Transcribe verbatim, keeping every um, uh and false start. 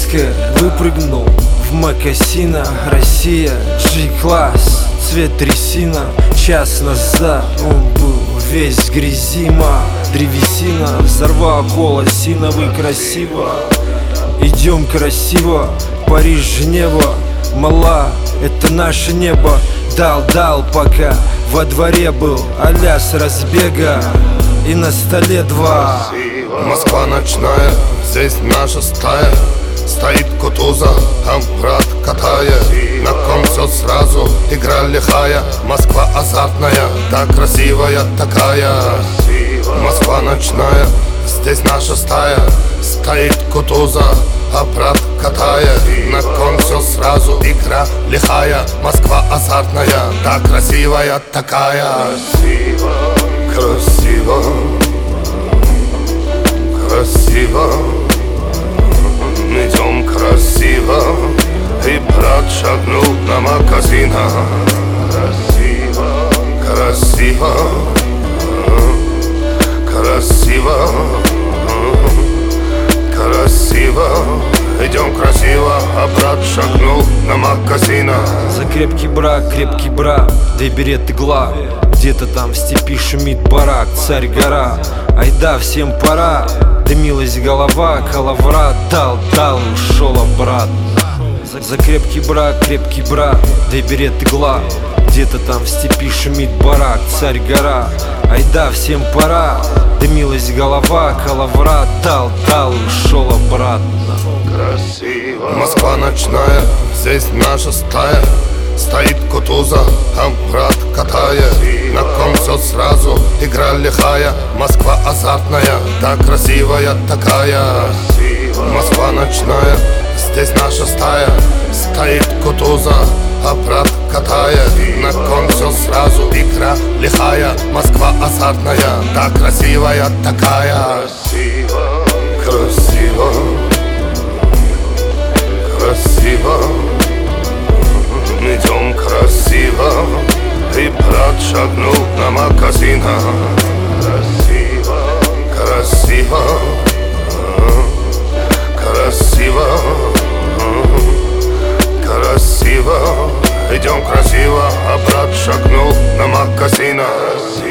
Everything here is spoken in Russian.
Риска выпрыгнул в мокасинах. Россия, G-класс, цвет трясина. Час назад он был весь в грязима. Древесина взорвала колосиновый красиво. Идем красиво, Париж, Женева. Мала, это наше небо. Дал-дал, пока во дворе был а-ля с разбега. И на столе два. Москва ночная, здесь наша стая. Стоит Кутуза, а брат катает. На ком все сразу, игра лихая. Москва азартная, так красивая такая. Москва ночная, здесь наша стая. Стоит Кутуза, а брат катает. На ком все сразу, игра лихая. Москва азартная, так красивая такая. Красиво, красиво, идем красиво. И брат шагнул на магазина. Красиво, красиво, красиво, красиво. Идем красиво, а брат шагнул на магазина. За крепкий брак, крепкий брак, две берет игла. Где-то там в степи шумит барак, царь гора. Айда, всем пора, дымилась голова. Калаврат дал, дал, ушел обратно. За, за крепкий брак, крепкий брак, две берет игла. Где-то там в степи шумит барак, царь гора. Айда, всем пора, дымилась голова. Калаврат дал, дал, ушел обратно. Красиво. Москва ночная, здесь наша стая. Стоит Кутуза, а брат катает. На ком все сразу, игра лихая. Москва азартная, так красивая такая. Москва ночная, здесь наша стая. Стоит Кутуза, а брат катает. На ком все сразу, игра лихая. Москва азартная, так красивая такая. Красиво, красиво, идем красиво. И брат шагнул на магазина. Красиво, красиво, красиво, красиво. Идем красиво, а брат шагнул на магазина.